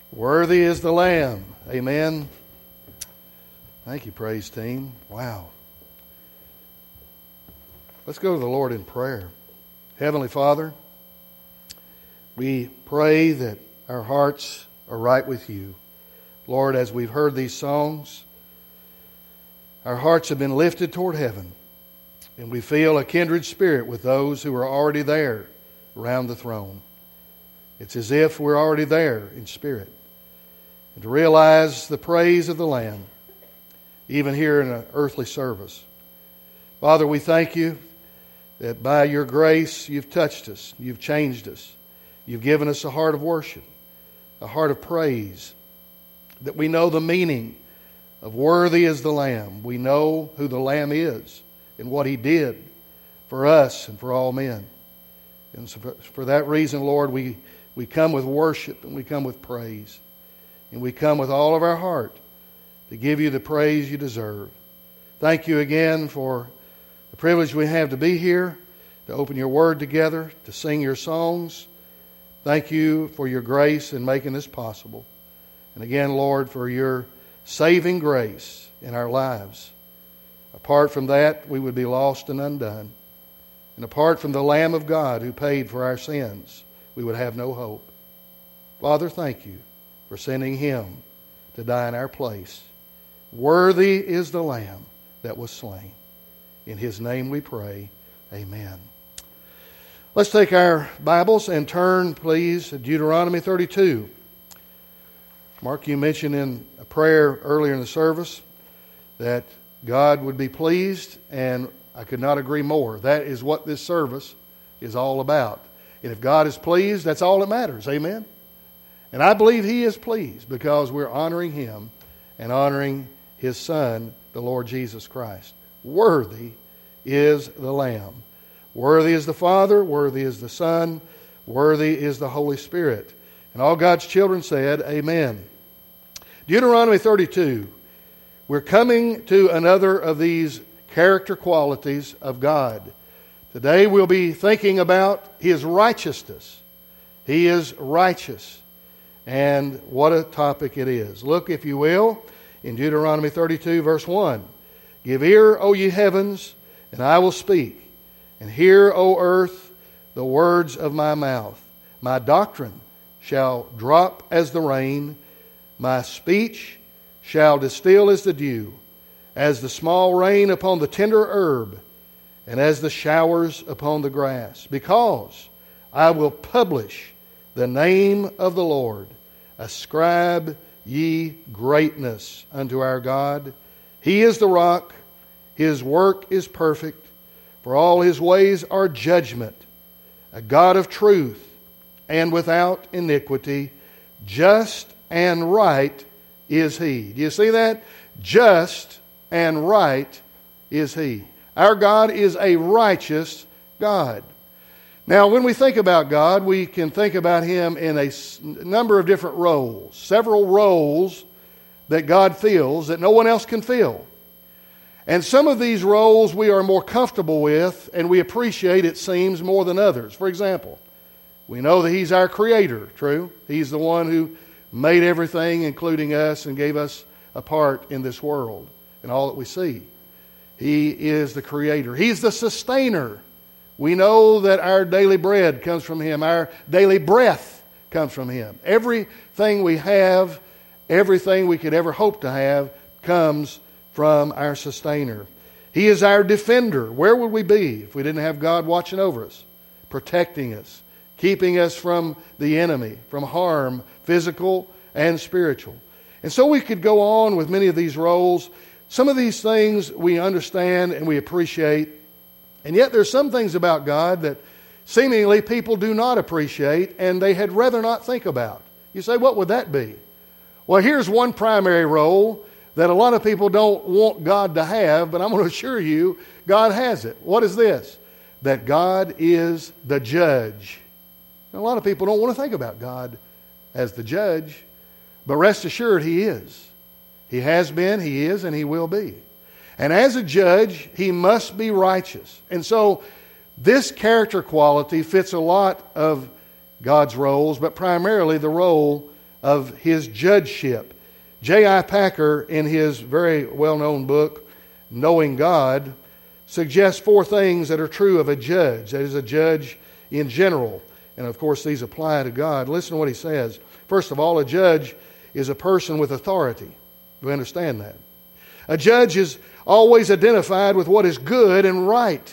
Worthy is the Lamb. Amen. Thank you, praise team. Wow. Let's go to the Lord in prayer. Heavenly Father, we pray that our hearts are right with you. Lord, as we've heard these songs, our hearts have been lifted toward heaven, and we feel a kindred spirit with those who are already there around the throne. It's as if we're already there in spirit. And to realize the praise of the Lamb, even here in an earthly service. Father, we thank you that by your grace you've touched us, you've changed us. You've given us a heart of worship, a heart of praise, that we know the meaning of worthy is the Lamb. We know who the Lamb is and what He did for us and for all men. And so for that reason, Lord, we come with worship and we come with praise. And we come with all of our heart to give you the praise you deserve. Thank you again for the privilege we have to be here, to open your word together, to sing your songs. Thank you for your grace in making this possible. And again, Lord, for your saving grace in our lives. Apart from that, we would be lost and undone. And apart from the Lamb of God who paid for our sins, we would have no hope. Father, thank you for sending Him to die in our place. Worthy is the Lamb that was slain. In His name we pray. Amen. Let's take our Bibles and turn, please, to Deuteronomy 32. Mark, you mentioned in a prayer earlier in the service that God would be pleased, and I could not agree more. That is what this service is all about. And if God is pleased, that's all that matters. Amen? And I believe He is pleased because we're honoring Him and honoring His Son, the Lord Jesus Christ. Worthy is the Lamb. Worthy is the Father, worthy is the Son, worthy is the Holy Spirit. And all God's children said, Amen. Deuteronomy 32. We're coming to another of these character qualities of God. Today we'll be thinking about His righteousness. He is righteous. And what a topic it is. Look, if you will, in Deuteronomy 32, verse 1. Give ear, O ye heavens, and I will speak. And hear, O earth, the words of my mouth. My doctrine shall drop as the rain. My speech shall distill as the dew, as the small rain upon the tender herb, and as the showers upon the grass. Because I will publish the name of the Lord. Ascribe ye greatness unto our God. He is the rock. His work is perfect. For all His ways are judgment. A God of truth and without iniquity. Just and right is He. Do you see that? Just and right is He. Our God is a righteous God. Now, when we think about God, we can think about Him in a number of different roles. Several roles that God fills that no one else can fill. And some of these roles we are more comfortable with and we appreciate, it seems, more than others. For example, we know that He's our Creator, true? He's the one who made everything, including us, and gave us a part in this world and all that we see. He is the Creator. He's the Sustainer. We know that our daily bread comes from Him. Our daily breath comes from Him. Everything we have, everything we could ever hope to have, comes from our Sustainer. He is our defender. Where would we be if we didn't have God watching over us, protecting us, keeping us from the enemy, from harm, physical and spiritual? And so we could go on with many of these roles. Some of these things we understand and we appreciate. And yet there's some things about God that seemingly people do not appreciate and they had rather not think about. You say, what would that be? Well, here's one primary role that a lot of people don't want God to have, but I'm going to assure you, God has it. What is this? That God is the judge. Now, a lot of people don't want to think about God as the judge, but rest assured He is. He has been, He is, and He will be. And as a judge, He must be righteous. And so this character quality fits a lot of God's roles, but primarily the role of His judgeship. J.I. Packer, in his very well-known book, Knowing God, suggests 4 things that are true of a judge. That is, a judge in general. And of course, these apply to God. Listen to what he says. First of all, a judge is a person with authority. Do we understand that? A judge is always identified with what is good and right.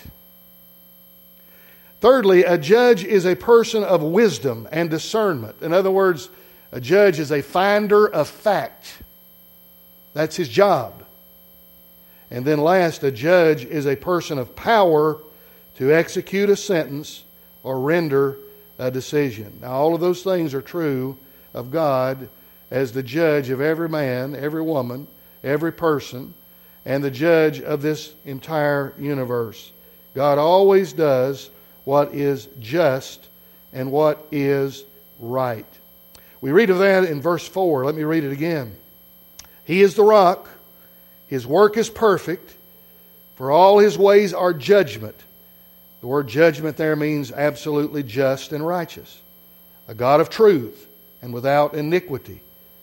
Thirdly, a judge is a person of wisdom and discernment. In other words, a judge is a finder of fact. That's his job. And then last, a judge is a person of power to execute a sentence or render a decision. Now, all of those things are true of God as the judge of every man, every woman, every person, and the judge of this entire universe. God always does what is just and what is right. We read of that in verse 4. Let me read it again. He is the rock. His work is perfect. For all His ways are judgment. The word judgment there means absolutely just and righteous. A God of truth and without iniquity.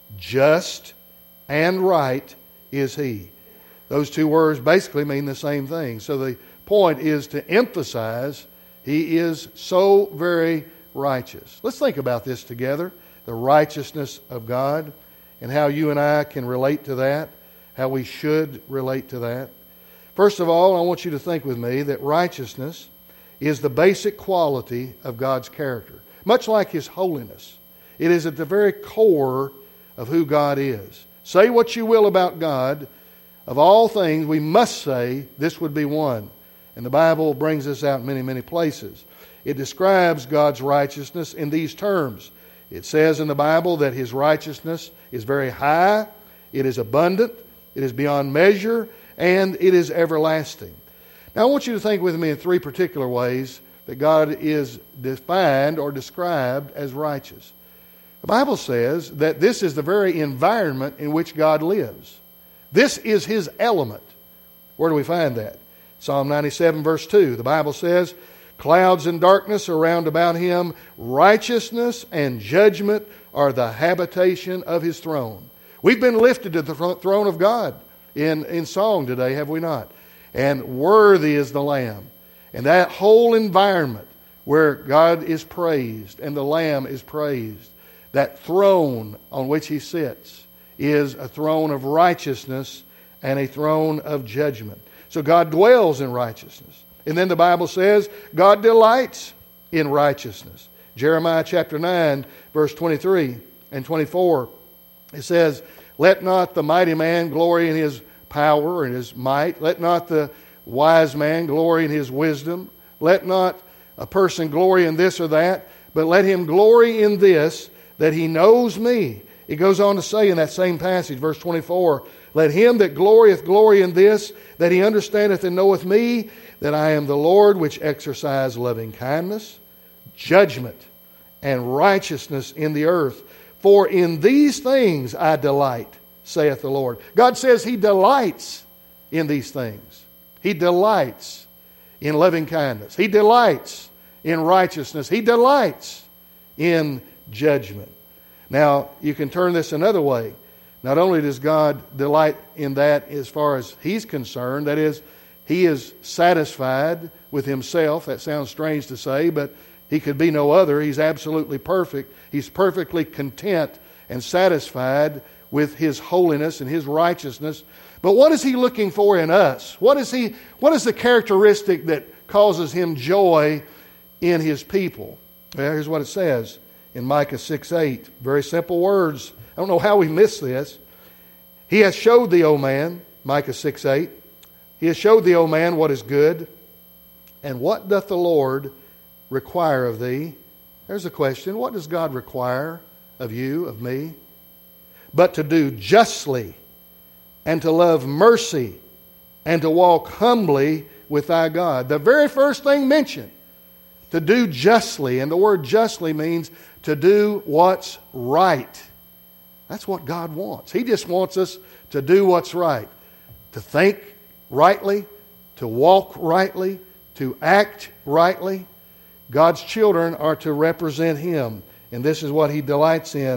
Just and right is He. Those 2 words basically mean the same thing. So the point is to emphasize He is so very righteous. Let's think about this together. The righteousness of God and how you and I can relate to that. How we should relate to that. First of all, I want you to think with me that righteousness is the basic quality of God's character. Much like His holiness. It is at the very core of who God is. Say what you will about God. Of all things, we must say this would be one. And the Bible brings this out in many, many places. It describes God's righteousness in these terms. It says in the Bible that His righteousness is very high, it is abundant, it is beyond measure, and it is everlasting. Now I want you to think with me in 3 particular ways that God is defined or described as righteous. The Bible says that this is the very environment in which God lives. This is His element. Where do we find that? Psalm 97 verse 2. The Bible says, clouds and darkness are round about Him. Righteousness and judgment are the habitation of His throne. We've been lifted to the throne of God in song today, have we not? And worthy is the Lamb. And that whole environment where God is praised and the Lamb is praised, that throne on which He sits is a throne of righteousness and a throne of judgment. So God dwells in righteousness. And then the Bible says God delights in righteousness. Jeremiah chapter 9, verse 23 and 24. It says, let not the mighty man glory in his power and his might. Let not the wise man glory in his wisdom. Let not a person glory in this or that, but let him glory in this, that he knows me. It goes on to say in that same passage, verse 24, let him that glorieth glory in this, that he understandeth and knoweth me, that I am the Lord which exercise loving kindness, judgment, and righteousness in the earth. For in these things I delight, saith the Lord. God says He delights in these things. He delights in loving kindness. He delights in righteousness. He delights in judgment. Now, you can turn this another way. Not only does God delight in that as far as He's concerned, that is, He is satisfied with Himself. That sounds strange to say, but He could be no other. He's absolutely perfect. He's perfectly content and satisfied with His holiness and His righteousness. But what is He looking for in us? What is the characteristic that causes Him joy in His people? Well, here's what it says in Micah 6:8. Very simple words. I don't know how we miss this. He has showed thee, O man, Micah 6:8. He has showed thee, O man, what is good. And what doth the Lord require of thee? There's a question. What does God require of you, of me? But to do justly, and to love mercy, and to walk humbly with thy God. The very first thing mentioned, to do justly. And the word justly means to do what's right. That's what God wants. He just wants us to do what's right. To think rightly, to walk rightly, to act rightly. God's children are to represent Him. And this is what He delights in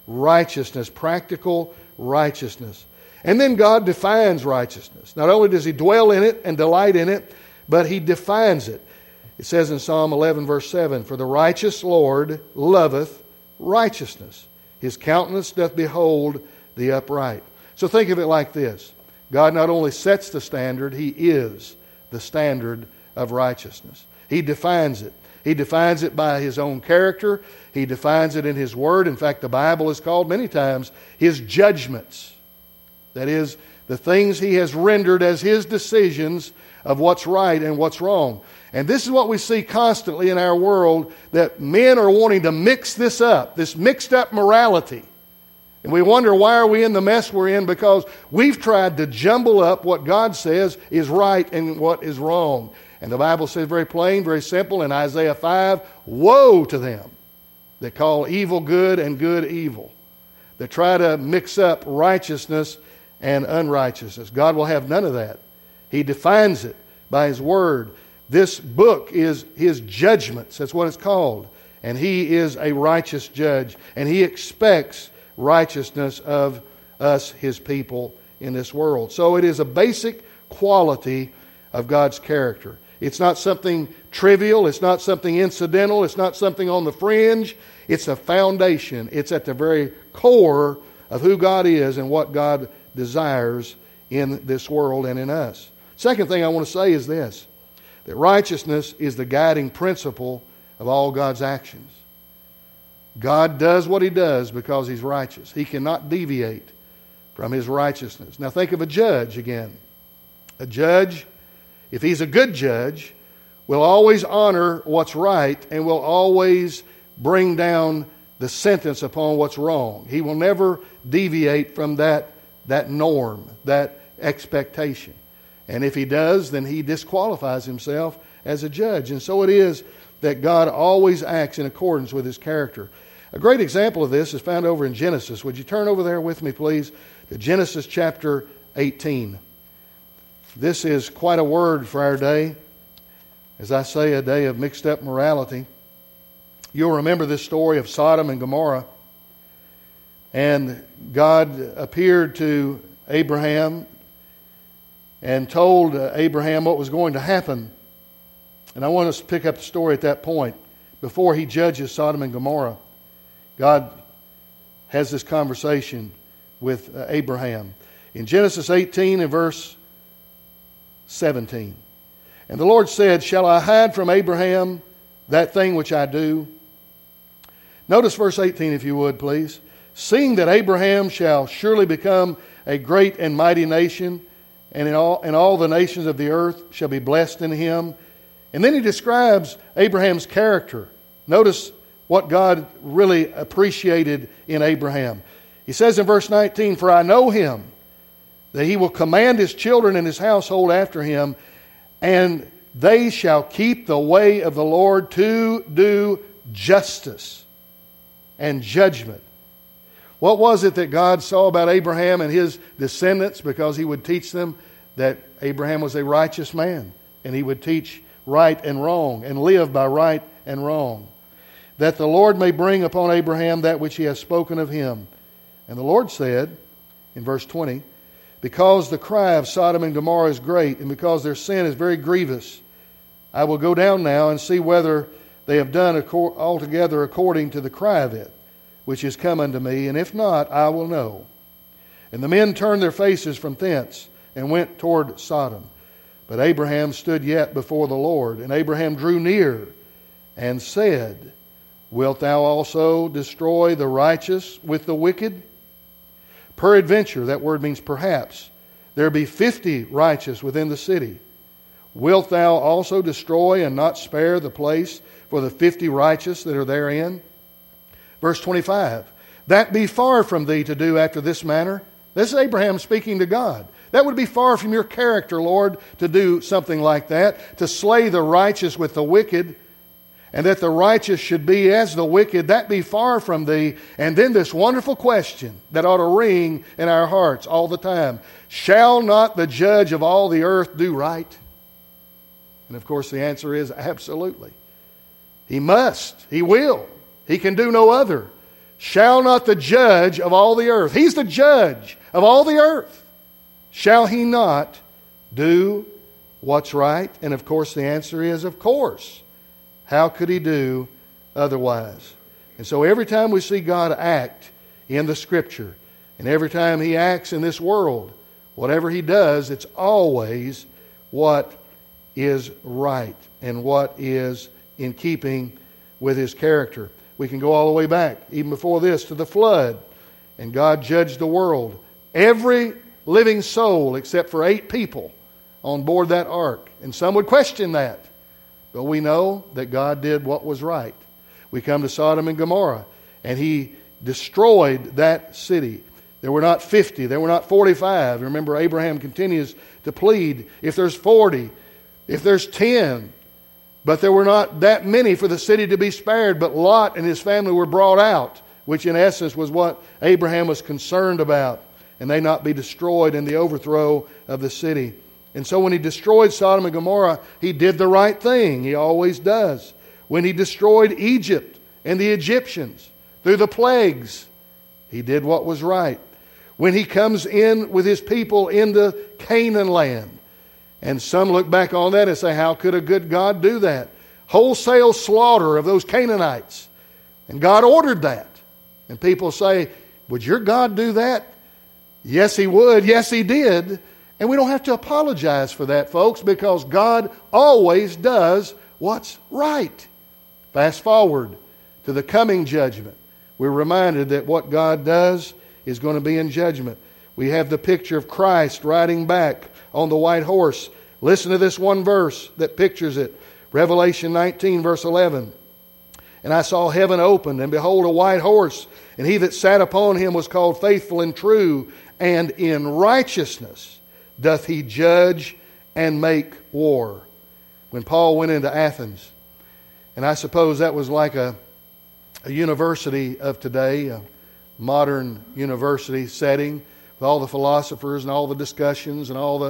righteousness, practical righteousness. And then God defines righteousness. Not only does He dwell in it and delight in it, but He defines it. It says in Psalm 11 verse 7, "For the righteous Lord loveth righteousness. His countenance doth behold the upright." So think of it like this. God not only sets the standard, He is the standard of righteousness. He defines it. He defines it by His own character. He defines it in His Word. In fact, the Bible is called many times His judgments. That is, the things He has rendered as His decisions of what's right and what's wrong. And this is what we see constantly in our world, that men are wanting to mix this up, this mixed up morality. And we wonder, why are we in the mess we're in? Because we've tried to jumble up what God says is right and what is wrong. And the Bible says very plain, very simple in Isaiah 5, "Woe to them that call evil good and good evil," that try to mix up righteousness and unrighteousness. God will have none of that. He defines it by His Word. This book is His judgments. That's what it's called. And He is a righteous judge. And He expects righteousness of us, His people, in this world. So it is a basic quality of God's character. It's not something trivial. It's not something incidental. It's not something on the fringe. It's a foundation. It's at the very core of who God is and what God desires in this world and in us. Second thing I want to say is this, that righteousness is the guiding principle of all God's actions. God does what He does because He's righteous. He cannot deviate from His righteousness. Now think of a judge again. A judge, if he's a good judge, will always honor what's right and will always bring down the sentence upon what's wrong. He will never deviate from that norm, that expectation. And if he does, then he disqualifies himself as a judge. And so it is that God always acts in accordance with His character. A great example of this is found over in Genesis. Would you turn over there with me, please, to Genesis chapter 18. This is quite a word for our day. As I say, a day of mixed up morality. You'll remember this story of Sodom and Gomorrah. And God appeared to Abraham and told Abraham what was going to happen. And I want us to pick up the story at that point. Before He judges Sodom and Gomorrah, God has this conversation with Abraham. In Genesis 18 and verse 17. "And the Lord said, Shall I hide from Abraham that thing which I do?" Notice verse 18 if you would, please. "Seeing that Abraham shall surely become a great and mighty nation, and all the nations of the earth shall be blessed in him." And then He describes Abraham's character. Notice what God really appreciated in Abraham. He says in verse 19, "For I know him, that he will command his children and his household after him, and they shall keep the way of the Lord to do justice and judgment." What was it that God saw about Abraham and his descendants? Because He would teach them that Abraham was a righteous man, and he would teach right and wrong and live by right and wrong. "That the Lord may bring upon Abraham that which He has spoken of him. And the Lord said," in verse 20, "Because the cry of Sodom and Gomorrah is great, and because their sin is very grievous, I will go down now and see whether they have done altogether according to the cry of it, which is come unto me, and if not, I will know." And the men turned their faces from thence and went toward Sodom. But Abraham stood yet before the Lord. And Abraham drew near and said, "Wilt thou also destroy the righteous with the wicked? Peradventure," that word means perhaps, "there be 50 righteous within the city. Wilt thou also destroy and not spare the place for the 50 righteous that are therein?" Verse 25, "That be far from thee to do after this manner." This is Abraham speaking to God. That would be far from your character, Lord, to do something like that, to slay the righteous with the wicked, and that the righteous should be as the wicked. That be far from thee. And then this wonderful question that ought to ring in our hearts all the time. "Shall not the judge of all the earth do right?" And of course the answer is absolutely. He must. He will. He can do no other. shall not the judge of all the earth, He's the judge of all the earth, shall He not do what's right? And of course the answer is, of course. How could He do otherwise? And so every time we see God act in the Scripture, and every time He acts in this world, whatever He does, it's always what is right and what is in keeping with His character. We can go all the way back, even before this, to the flood. And God judged the world. Every living soul except for 8 people on board that ark. And some would question that. But we know that God did what was right. We come to Sodom and Gomorrah, and He destroyed that city. There were not 50, there were not 45. Remember, Abraham continues to plead, if there's 40, if there's 10. But there were not that many for the city to be spared, but Lot and his family were brought out, which in essence was what Abraham was concerned about, and they not be destroyed in the overthrow of the city. And so when He destroyed Sodom and Gomorrah, He did the right thing. He always does. When He destroyed Egypt and the Egyptians through the plagues, He did what was right. When He comes in with His people into Canaan land, and some look back on that and say, how could a good God do that? Wholesale slaughter of those Canaanites. And God ordered that. And people say, would your God do that? Yes, He would. Yes, He did. And we don't have to apologize for that, folks, because God always does what's right. Fast forward to the coming judgment. We're reminded that what God does is going to be in judgment. We have the picture of Christ riding back on the white horse. Listen to this one verse that pictures it. Revelation 19, verse 11. And I saw heaven opened, and behold, a white horse, and he that sat upon him was called Faithful and True, and in righteousness doth he judge and make war. When Paul went into Athens, and I suppose that was like a university of today, a modern university setting, with all the philosophers and all the discussions and all the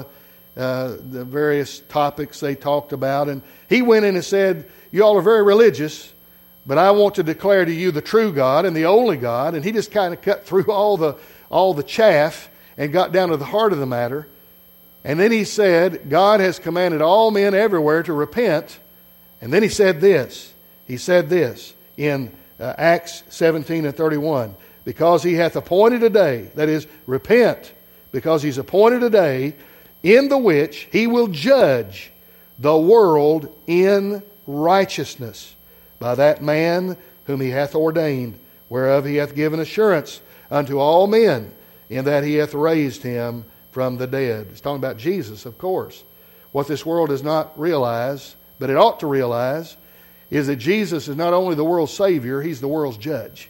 various topics they talked about. And he went in and said, you all are very religious, but I want to declare to you the true God and the only God. And he just kind of cut through all the chaff and got down to the heart of the matter. And then he said, God has commanded all men everywhere to repent. And then he said this. He said this in Acts 17 and 31. Because He hath appointed a day, that is, repent, because He's appointed a day in the which He will judge the world in righteousness by that man whom He hath ordained, whereof He hath given assurance unto all men, in that He hath raised Him from the dead. It's talking about Jesus, of course. What this world does not realize, but it ought to realize, is that Jesus is not only the world's Savior, He's the world's judge.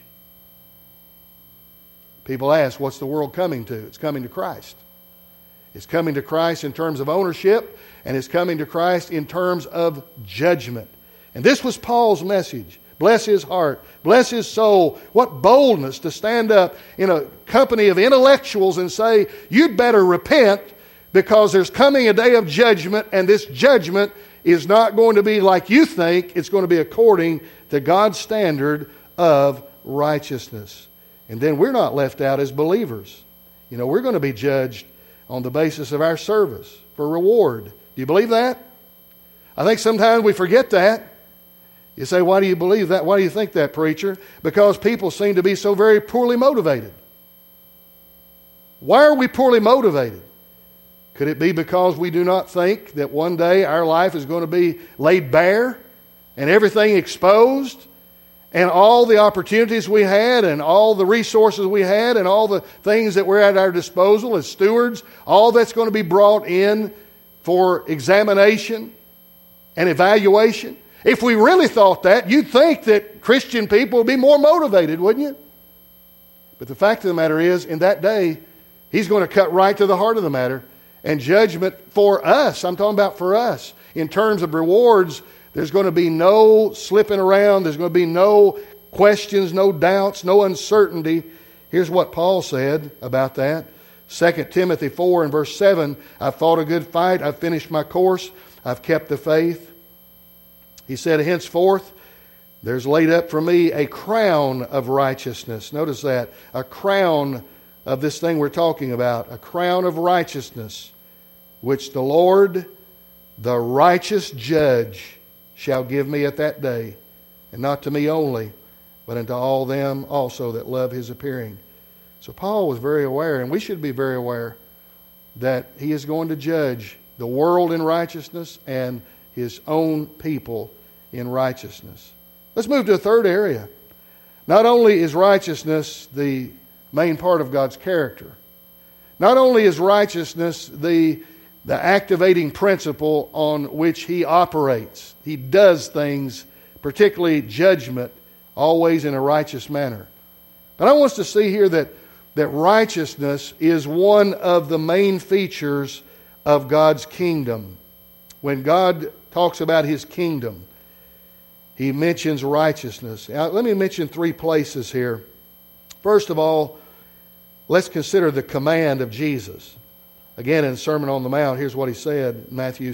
People ask, what's the world coming to? It's coming to Christ. It's coming to Christ in terms of ownership, and it's coming to Christ in terms of judgment. And this was Paul's message. Bless his heart. Bless his soul. What boldness to stand up in a company of intellectuals and say, you'd better repent because there's coming a day of judgment, and this judgment is not going to be like you think. It's going to be according to God's standard of righteousness. And then we're not left out as believers. You know, we're going to be judged on the basis of our service for reward. Do you believe that? I think sometimes we forget that. You say, why do you believe that? Why do you think that, preacher? Because people seem to be so very poorly motivated. Why are we poorly motivated? Could it be because we do not think that one day our life is going to be laid bare and everything exposed? And all the opportunities we had and all the resources we had and all the things that were at our disposal as stewards, all that's going to be brought in for examination and evaluation. If we really thought that, you'd think that Christian people would be more motivated, wouldn't you? But the fact of the matter is, in that day, He's going to cut right to the heart of the matter. And judgment for us, I'm talking about for us, in terms of rewards, there's going to be no slipping around. There's going to be no questions, no doubts, no uncertainty. Here's what Paul said about that. 2 Timothy 4 and verse 7, I've fought a good fight. I've finished my course. I've kept the faith. He said, henceforth, There's laid up for me a crown of righteousness. Notice that. A crown of this thing we're talking about. A crown of righteousness, which the Lord, the righteous judge, shall give me at that day. And not to me only, but unto all them also that love his appearing. So Paul was very aware, and we should be very aware, that he is going to judge the world in righteousness and his own people in righteousness. Let's move to a third area. Not only is righteousness the main part of God's character, not only is righteousness the activating principle on which he operates, he does things, particularly judgment, always in a righteous manner. But I want us to see here that righteousness is one of the main features of God's kingdom. When God talks about his kingdom, he mentions righteousness. Now, let me mention 3 places here. First of all, let's consider the command of Jesus. Again, in the Sermon on the Mount, here's what he said, Matthew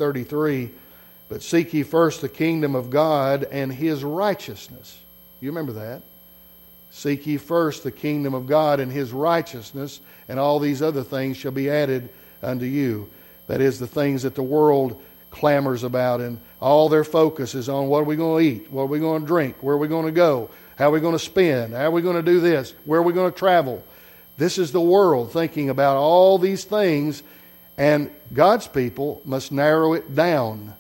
6:33, "But seek ye first the kingdom of God and his righteousness." You remember that? Seek ye first the kingdom of God and his righteousness, and all these other things shall be added unto you. That is, the things that the world clamors about, and all their focus is on what are we going to eat, what are we going to drink, where are we going to go, how are we going to spend, how are we going to do this, where are we going to travel. This is the world thinking about all these things, and God's people must narrow it down.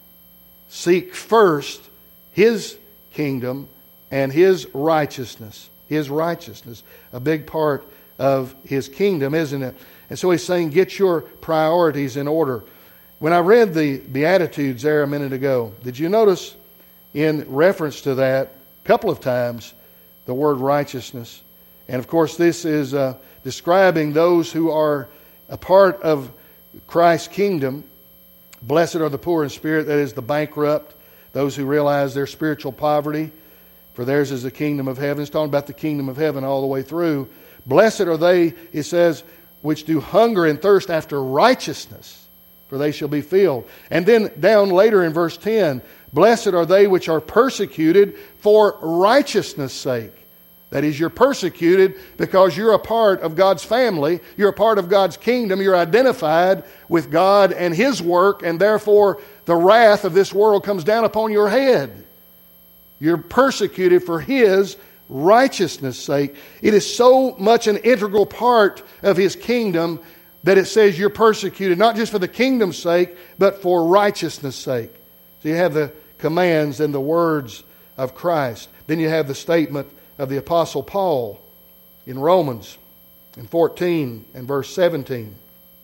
Seek first his kingdom and his righteousness. His righteousness, a big part of his kingdom, isn't it? And so he's saying, get your priorities in order. When I read the Beatitudes there a minute ago, did you notice in reference to that, a couple of times, the word righteousness? And of course, this is describing those who are a part of Christ's kingdom. Blessed are the poor in spirit, that is, the bankrupt, those who realize their spiritual poverty, for theirs is the kingdom of heaven. It's talking about the kingdom of heaven all the way through. Blessed are they, it says, which do hunger and thirst after righteousness, for they shall be filled. And then down later in verse 10, blessed are they which are persecuted for righteousness' sake. That is, you're persecuted because you're a part of God's family. You're a part of God's kingdom. You're identified with God and his work, and therefore the wrath of this world comes down upon your head. You're persecuted for his righteousness' sake. It is so much an integral part of his kingdom that it says you're persecuted, not just for the kingdom's sake, but for righteousness' sake. So you have the commands and the words of Christ. Then you have the statement of the Apostle Paul in Romans in 14 and verse 17.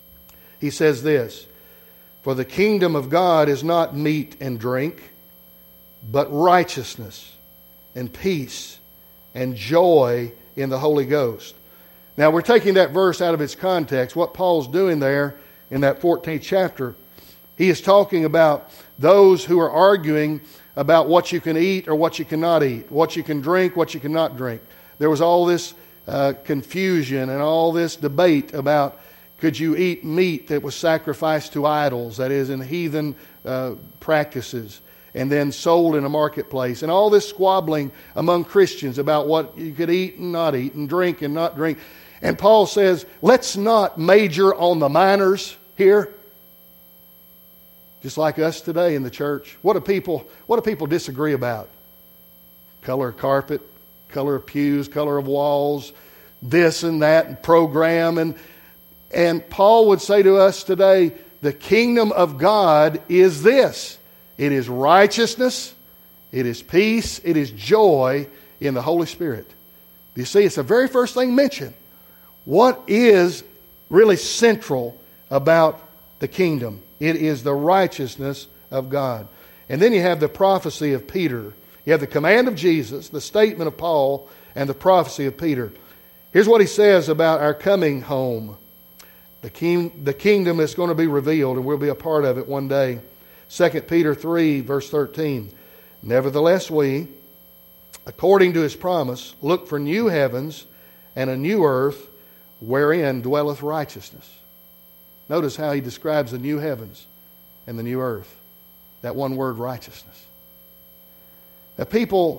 He says this, "For the kingdom of God is not meat and drink, but righteousness and peace and joy in the Holy Ghost." Now we're taking that verse out of its context. What Paul's doing there in that 14th chapter, he is talking about those who are arguing about what you can eat or what you cannot eat, what you can drink, what you cannot drink. There was all this confusion and all this debate about could you eat meat that was sacrificed to idols, that is in heathen practices, and then sold in a marketplace, and all this squabbling among Christians about what you could eat and not eat, and drink and not drink. And Paul says, let's not major on the minors here. Just like us today in the church. What do people disagree about? Color of carpet, color of pews, color of walls, this and that, and program. And Paul would say to us today, the kingdom of God is this. It is righteousness, it is peace, it is joy in the Holy Spirit. You see, it's the very first thing mentioned. What is really central about the kingdom? It is the righteousness of God. And then you have the prophecy of Peter. You have the command of Jesus, the statement of Paul, and the prophecy of Peter. Here's what he says about our coming home. The kingdom is going to be revealed, and we'll be a part of it one day. 2 Peter 3, verse 13. Nevertheless we, according to his promise, look for new heavens and a new earth wherein dwelleth righteousness. Notice how he describes the new heavens and the new earth. That one word, righteousness. Now people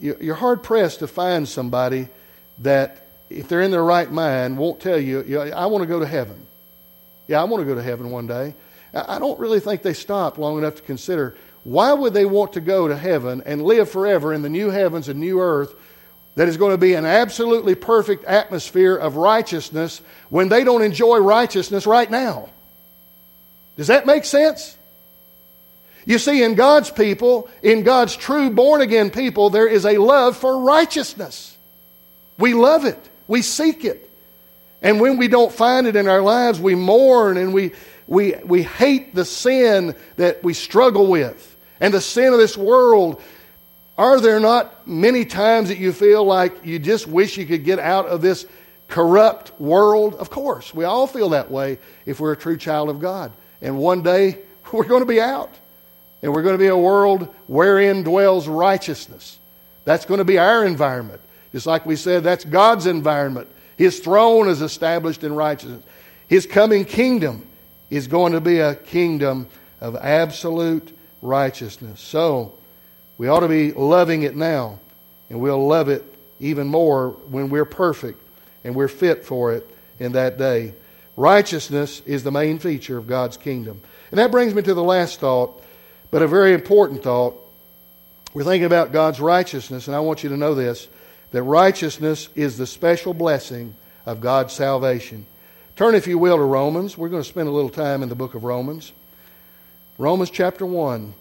you're hard-pressed to find somebody that, if they're in their right mind, won't tell you, I want to go to heaven. Yeah, I want to go to heaven one day. I don't really think they stop long enough to consider, why would they want to go to heaven and live forever in the new heavens and new earth that is going to be an absolutely perfect atmosphere of righteousness when they don't enjoy righteousness right now? Does that make sense? You see, in God's people, in God's true born-again people, there is a love for righteousness. We love it. We seek it. And when we don't find it in our lives, we mourn and we hate the sin that we struggle with and the sin of this world. Are there not many times that you feel like you just wish you could get out of this corrupt world? Of course, we all feel that way if we're a true child of God. And one day, we're going to be out. And we're going to be a world wherein dwells righteousness. That's going to be our environment. Just like we said, that's God's environment. His throne is established in righteousness. His coming kingdom is going to be a kingdom of absolute righteousness. So, we ought to be loving it now. And we'll love it even more when we're perfect and we're fit for it in that day. Righteousness is the main feature of God's kingdom. And that brings me to the last thought, but a very important thought. We're thinking about God's righteousness, and I want you to know this, that righteousness is the special blessing of God's salvation. Turn, if you will, to Romans. We're going to spend a little time in the book of Romans. Romans chapter 1.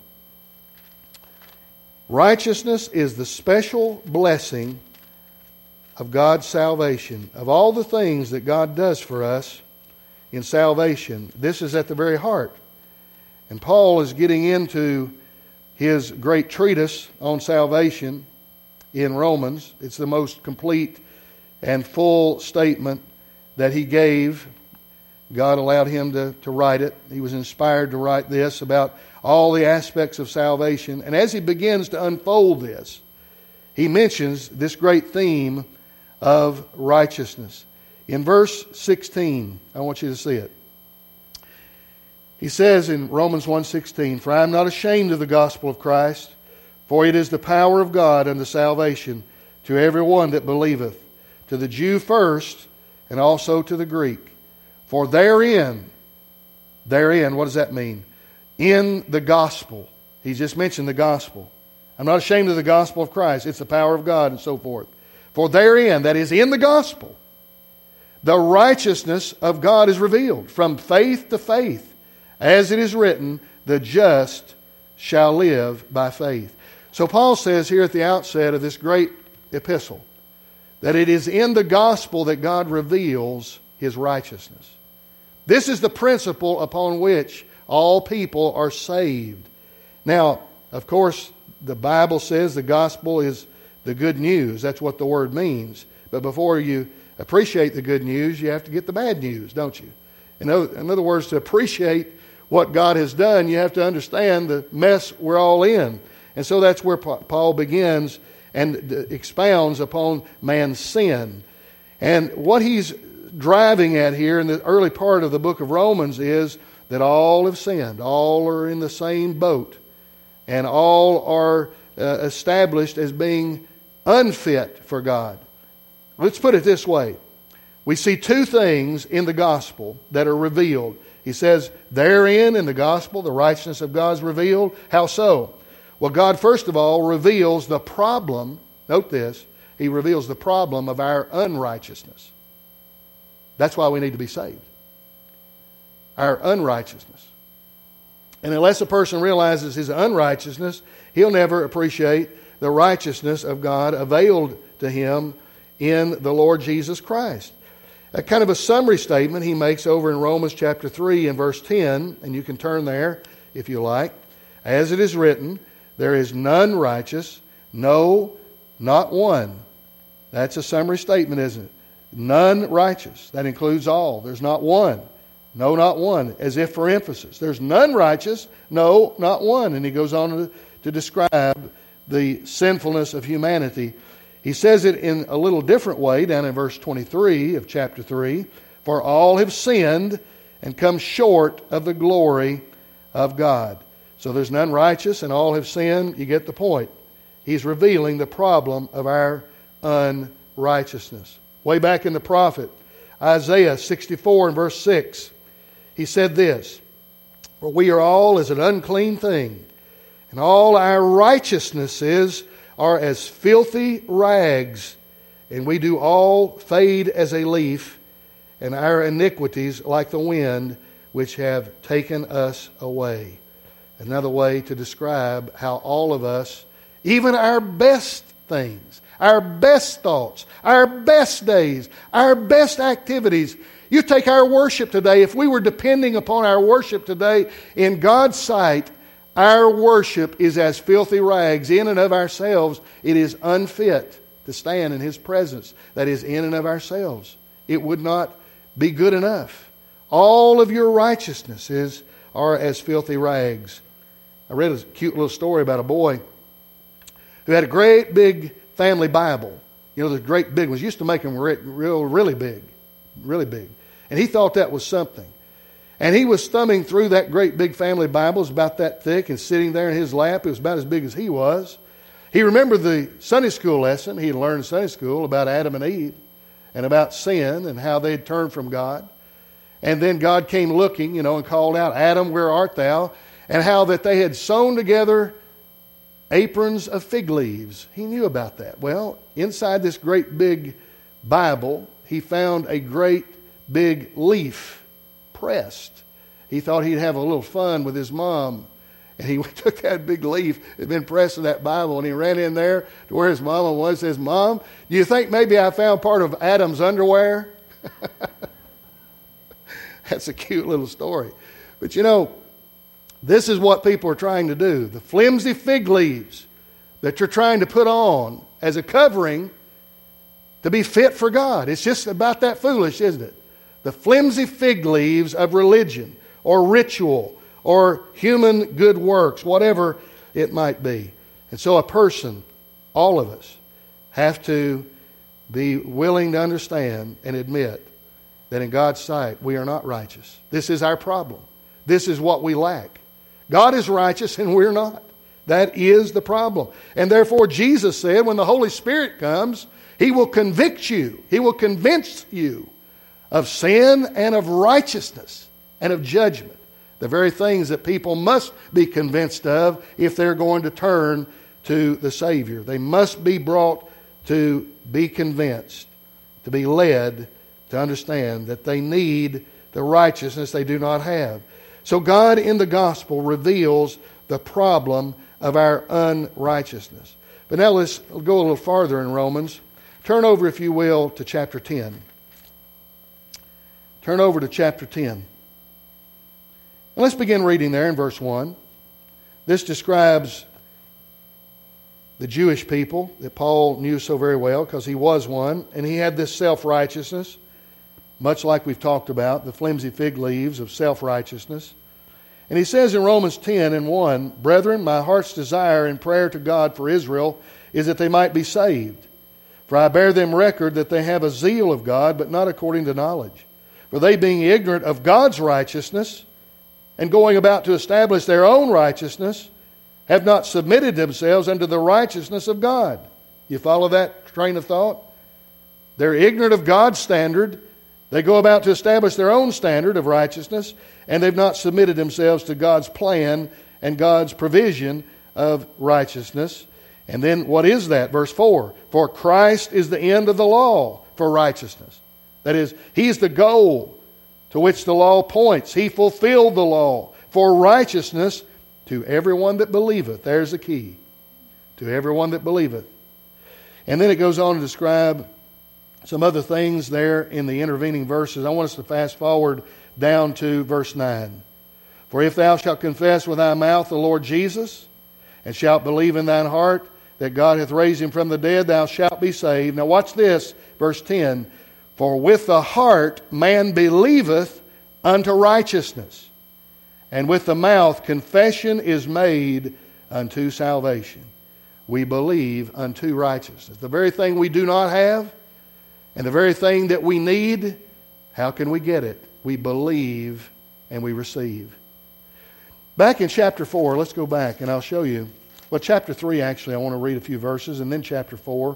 Righteousness is the special blessing of God's salvation. Of all the things that God does for us in salvation, this is at the very heart. And Paul is getting into his great treatise on salvation in Romans. It's the most complete and full statement that he gave. God allowed him to write it. He was inspired to write this about all the aspects of salvation. And as he begins to unfold this, he mentions this great theme of righteousness. In verse 16, I want you to see it. He says in Romans 1:16, "For I am not ashamed of the gospel of Christ, for it is the power of God unto salvation to everyone that believeth, to the Jew first, and also to the Greek. For therein, what does that mean? In the gospel." He's just mentioned the gospel. I'm not ashamed of the gospel of Christ. It's the power of God and so forth. "For therein," that is in the gospel, "the righteousness of God is revealed from faith to faith. As it is written, the just shall live by faith." So Paul says here at the outset of this great epistle that it is in the gospel that God reveals His righteousness. This is the principle upon which all people are saved. Now, of course, the Bible says the gospel is the good news. That's what the word means. But before you appreciate the good news, you have to get the bad news, don't you? In other words, to appreciate what God has done, you have to understand the mess we're all in. And so that's where Paul begins and expounds upon man's sin. And what he's driving at here in the early part of the book of Romans is that all have sinned. All are in the same boat. And all are established as being unfit for God. Let's put it this way. We see two things in the gospel that are revealed. He says, therein, in the gospel, the righteousness of God is revealed. How so? Well, God, first of all, reveals the problem. Note this. He reveals the problem of our unrighteousness. That's why we need to be saved. Our unrighteousness. And unless a person realizes his unrighteousness, he'll never appreciate the righteousness of God availed to him in the Lord Jesus Christ. A kind of a summary statement he makes over in Romans chapter 3 and verse 10, and you can turn there if you like. "As it is written, there is none righteous, no, not one." That's a summary statement, isn't it? None righteous. That includes all. There's not one. No, not one. As if for emphasis. There's none righteous, no, not one. And he goes on to describe the sinfulness of humanity. He says it in a little different way down in verse 23 of chapter 3. "For all have sinned and come short of the glory of God." So there's none righteous and all have sinned. You get the point. He's revealing the problem of our unrighteousness. Way back in the prophet Isaiah 64 and verse 6, he said this, "For we are all as an unclean thing, and all our righteousnesses are as filthy rags, and we do all fade as a leaf, and our iniquities like the wind, which have taken us away." Another way to describe how all of us, even our best things, our best thoughts, our best days, our best activities. You take our worship today, if we were depending upon our worship today, in God's sight, our worship is as filthy rags. In and of ourselves, it is unfit to stand in His presence. That is, in and of ourselves. It would not be good enough. All of your righteousnesses are as filthy rags. I read a cute little story about a boy who had a great big family Bible. You know, the great big ones. Used to make them really big. Really big. And he thought that was something. And he was thumbing through that great big family Bible. It was about that thick, and sitting there in his lap. It was about as big as he was. He remembered the Sunday school lesson he had learned in Sunday school about Adam and Eve and about sin and how they had turned from God. And then God came looking, and called out, "Adam, where art thou?" And how that they had sewn together aprons of fig leaves. He knew about that. Well, inside this great big Bible, he found a great big leaf pressed. He thought he'd have a little fun with his mom. And he took that big leaf that had been pressed in that Bible, and he ran in there to where his mama was, says, "Mom, do you think maybe I found part of Adam's underwear?" That's a cute little story. But this is what people are trying to do. The flimsy fig leaves that you're trying to put on as a covering to be fit for God. It's just about that foolish, isn't it? The flimsy fig leaves of religion or ritual or human good works, whatever it might be. And so a person, all of us, have to be willing to understand and admit that in God's sight we are not righteous. This is our problem. This is what we lack. God is righteous and we're not. That is the problem. And therefore Jesus said when the Holy Spirit comes, He will convict you. He will convince you of sin and of righteousness and of judgment. The very things that people must be convinced of if they're going to turn to the Savior. They must be brought to be convinced, to be led to understand that they need the righteousness they do not have. So God in the gospel reveals the problem of our unrighteousness. But now let's go a little farther in Romans. Turn over, if you will, to chapter 10. Turn over to chapter 10. And let's begin reading there in verse 1. This describes the Jewish people that Paul knew so very well because he was one, and he had this self-righteousness, much like we've talked about, the flimsy fig leaves of self-righteousness. And he says in Romans 10 and 1, "Brethren, my heart's desire and prayer to God for Israel is that they might be saved. For I bear them record that they have a zeal of God, but not according to knowledge. For they being ignorant of God's righteousness, and going about to establish their own righteousness, have not submitted themselves unto the righteousness of God." You follow that train of thought? They're ignorant of God's standard. They go about to establish their own standard of righteousness, and they've not submitted themselves to God's plan and God's provision of righteousness. And then what is that? Verse 4, "For Christ is the end of the law for righteousness." That is, He's the goal to which the law points. He fulfilled the law for righteousness to everyone that believeth. There's the key. To everyone that believeth. And then it goes on to describe some other things there in the intervening verses. I want us to fast forward down to verse 9. "For if thou shalt confess with thy mouth the Lord Jesus, and shalt believe in thine heart that God hath raised Him from the dead, thou shalt be saved." Now watch this, verse 10. "For with the heart man believeth unto righteousness, and with the mouth confession is made unto salvation." We believe unto righteousness. The very thing we do not have, and the very thing that we need, how can we get it? We believe and we receive. Back in chapter 4, let's go back and I'll show you Well, chapter 3, actually, I want to read a few verses, and then chapter 4.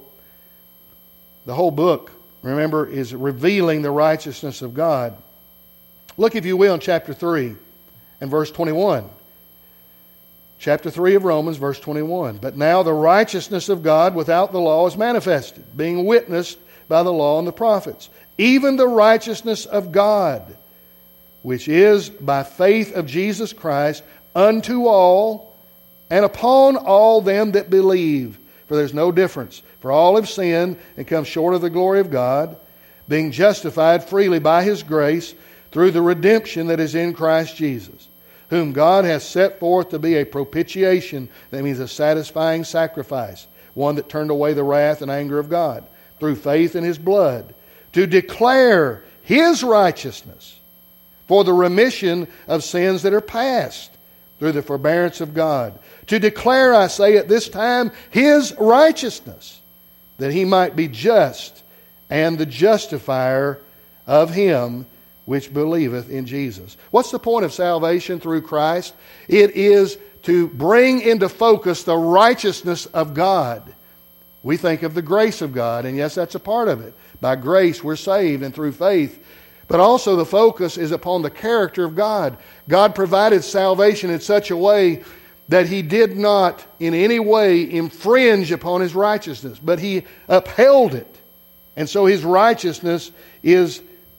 The whole book, remember, is revealing the righteousness of God. Look, if you will, in chapter 3 and verse 21. Chapter 3 of Romans, verse 21. But now the righteousness of God without the law is manifested, being witnessed by the law and the prophets. Even the righteousness of God, which is by faith of Jesus Christ, unto all and upon all them that believe. For there's no difference. For all have sinned and come short of the glory of God, being justified freely by His grace through the redemption that is in Christ Jesus, whom God has set forth to be a propitiation, that means a satisfying sacrifice, one that turned away the wrath and anger of God, through faith in His blood, to declare His righteousness for the remission of sins that are past, through the forbearance of God. To declare, I say, at this time, His righteousness, that He might be just and the justifier of him which believeth in Jesus. What's the point of salvation through Christ? It is to bring into focus the righteousness of God. We think of the grace of God, and yes, that's a part of it. By grace we're saved and through faith. But also the focus is upon the character of God. God provided salvation in such a way that He did not in any way infringe upon His righteousness, but He upheld it. And so His righteousness is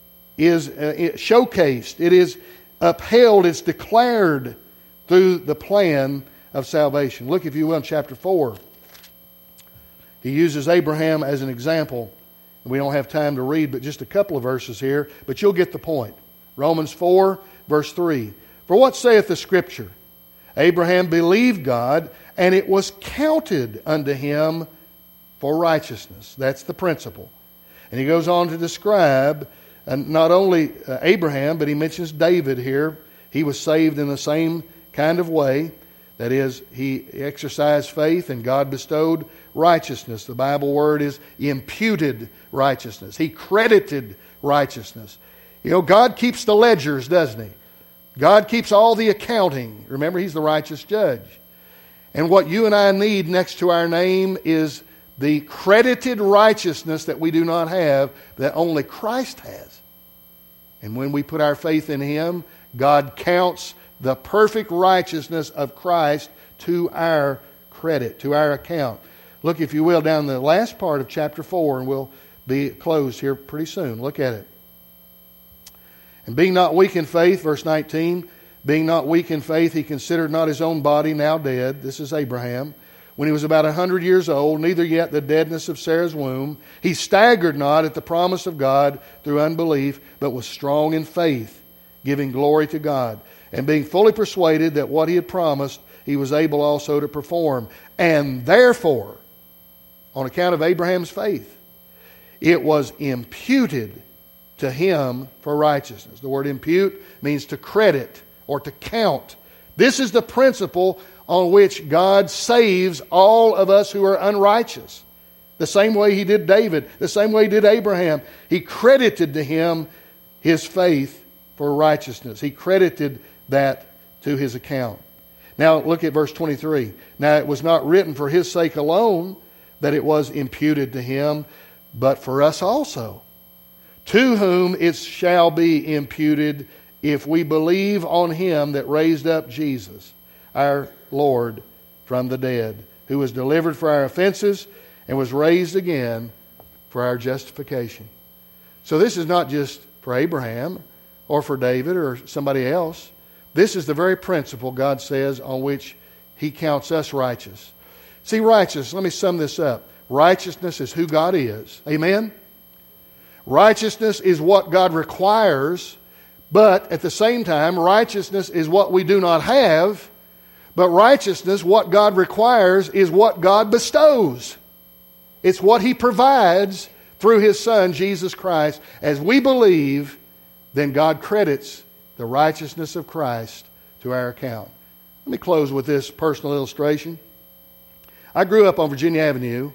showcased. It is upheld. It's declared through the plan of salvation. Look, if you will, in chapter 4. He uses Abraham as an example. We don't have time to read but just a couple of verses here, but you'll get the point. Romans 4, verse 3. For what saith the Scripture? Abraham believed God, and it was counted unto him for righteousness. That's the principle. And he goes on to describe not only Abraham, but he mentions David here. He was saved in the same kind of way. That is, he exercised faith and God bestowed righteousness. The Bible word is imputed righteousness. He credited righteousness. You know, God keeps the ledgers, doesn't He? God keeps all the accounting. Remember, He's the righteous judge. And what you and I need next to our name is the credited righteousness that we do not have, that only Christ has. And when we put our faith in Him, God counts the perfect righteousness of Christ to our credit, to our account. Look, if you will, down the last part of chapter 4, and we'll be closed here pretty soon. Look at it. And being not weak in faith, verse 19, being not weak in faith, he considered not his own body now dead. This is Abraham. When he was about 100 years old, neither yet the deadness of Sarah's womb. He staggered not at the promise of God through unbelief, but was strong in faith, giving glory to God, and being fully persuaded that what he had promised, he was able also to perform. And therefore, on account of Abraham's faith, it was imputed to him for righteousness. The word impute means to credit or to count. This is the principle on which God saves all of us who are unrighteous. The same way He did David, the same way He did Abraham. He credited to him his faith for righteousness. He credited that to his account. Now look at verse 23. Now it was not written for his sake alone that it was imputed to him, but for us also, to whom it shall be imputed if we believe on Him that raised up Jesus, our Lord, from the dead, who was delivered for our offenses and was raised again for our justification. So this is not just for Abraham or for David or somebody else. This is the very principle, God says, on which He counts us righteous. See, righteous, let me sum this up. Righteousness is who God is. Amen? Righteousness is what God requires, but at the same time, righteousness is what we do not have, but righteousness, what God requires, is what God bestows. It's what He provides through His Son, Jesus Christ. As we believe, then God credits the righteousness of Christ to our account. Let me close with this personal illustration. I grew up on Virginia Avenue,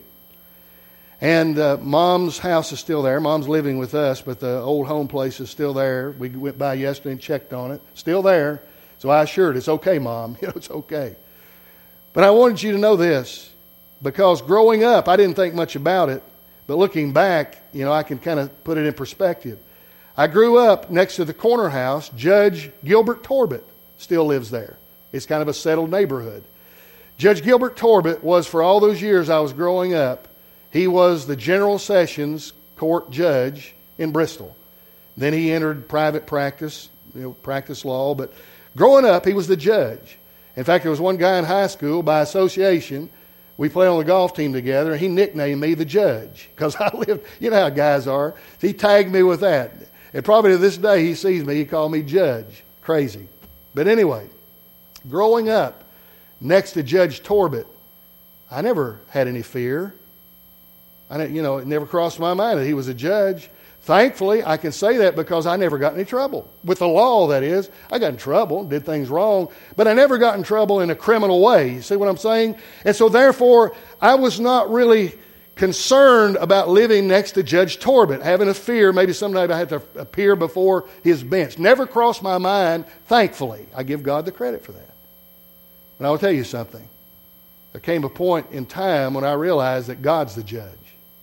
and Mom's house is still there. Mom's living with us, but the old home place is still there. We went by yesterday and checked on it. Still there. So I assured her, it's okay, Mom. It's okay. But I wanted you to know this, because growing up, I didn't think much about it. But looking back, I can kind of put it in perspective. I grew up next to the corner house. Judge Gilbert Torbett still lives there. It's kind of a settled neighborhood. Judge Gilbert Torbett was, for all those years I was growing up, he was the General Sessions Court judge in Bristol. Then he entered private practice, practiced law. But growing up, he was the judge. In fact, there was one guy in high school, by association, we played on the golf team together, and he nicknamed me the judge because I lived, you know how guys are. He tagged me with that. And probably to this day, he sees me, he called me Judge. Crazy. But anyway, growing up next to Judge Torbett, I never had any fear. It never crossed my mind that he was a judge. Thankfully, I can say that because I never got in any trouble. With the law, that is. I got in trouble, did things wrong, but I never got in trouble in a criminal way. You see what I'm saying? And so therefore, I was not really concerned about living next to Judge Torbett, having a fear maybe someday I had to appear before his bench. Never crossed my mind, thankfully. I give God the credit for that. And I will tell you something. There came a point in time when I realized that God's the judge.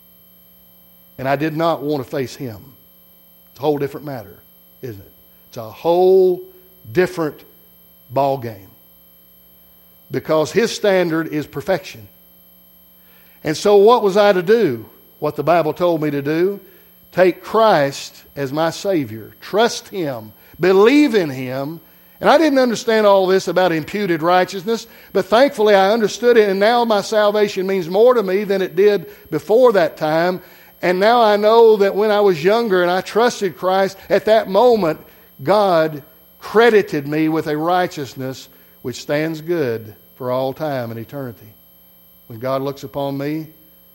And I did not want to face him. It's a whole different matter, isn't it? It's a whole different ball game. Because his standard is perfection. And so what was I to do? What the Bible told me to do? Take Christ as my Savior. Trust him. Believe in him. And I didn't understand all this about imputed righteousness, but thankfully I understood it, and now my salvation means more to me than it did before that time. And now I know that when I was younger and I trusted Christ, at that moment, God credited me with a righteousness which stands good for all time and eternity. When God looks upon me,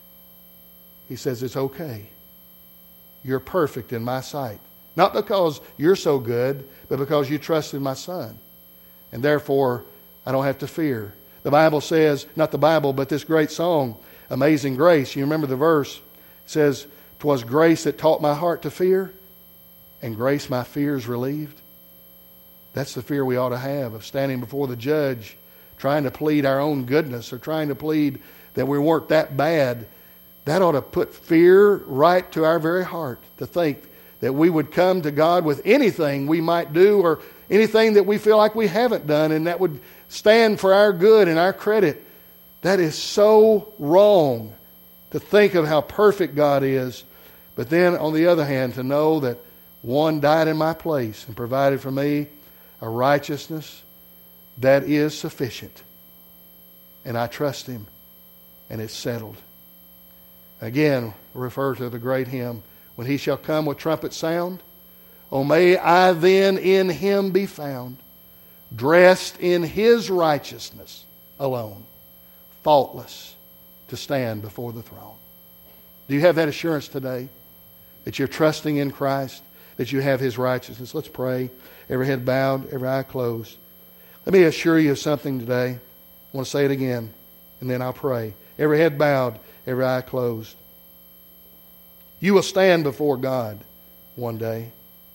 he says, it's okay. You're perfect in my sight. Not because you're so good, but because you trusted my Son. And therefore, I don't have to fear. The Bible says, not the Bible, but this great song, Amazing Grace. You remember the verse? It says, 'twas grace that taught my heart to fear, and grace my fears relieved. That's the fear we ought to have, of standing before the judge, trying to plead our own goodness, or trying to plead that we weren't that bad. That ought to put fear right to our very heart, to think that we would come to God with anything we might do, or anything that we feel like we haven't done, and that would stand for our good and our credit. That is so wrong, to think of how perfect God is. But then, on the other hand, to know that one died in my place and provided for me a righteousness that is sufficient. And I trust him, and it's settled. Again, refer to the great hymn, when he shall come with trumpet sound, oh, may I then in him be found, dressed in his righteousness alone, faultless, to stand before the throne. Do you have that assurance today? That you're trusting in Christ? That you have his righteousness? Let's pray. Every head bowed, every eye closed. Let me assure you of something today. I want to say it again, and then I'll pray. Every head bowed, every eye closed. You will stand before God one day.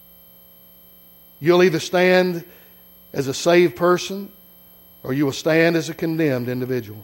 You'll either stand as a saved person, or you will stand as a condemned individual.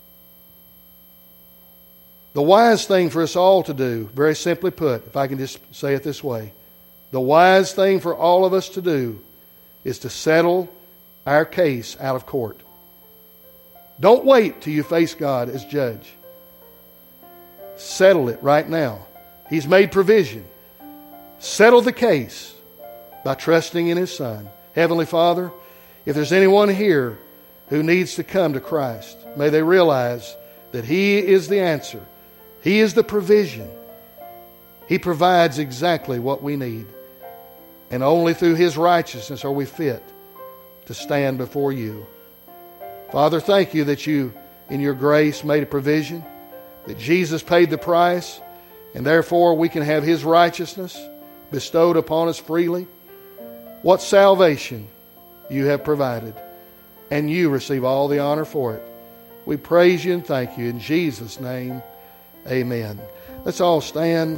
The wise thing for us all to do, very simply put, if I can just say it this way, the wise thing for all of us to do is to settle our case out of court. Don't wait till you face God as judge. Settle it right now. He's made provision. Settle the case by trusting in his Son. Heavenly Father, if there's anyone here who needs to come to Christ, may they realize that he is the answer. He is the provision. He provides exactly what we need. And only through his righteousness are we fit to stand before you. Father, thank you that you, in your grace, made a provision, that Jesus paid the price, and therefore we can have his righteousness bestowed upon us freely. What salvation you have provided, and you receive all the honor for it. We praise you and thank you in Jesus' name. Amen. Let's all stand.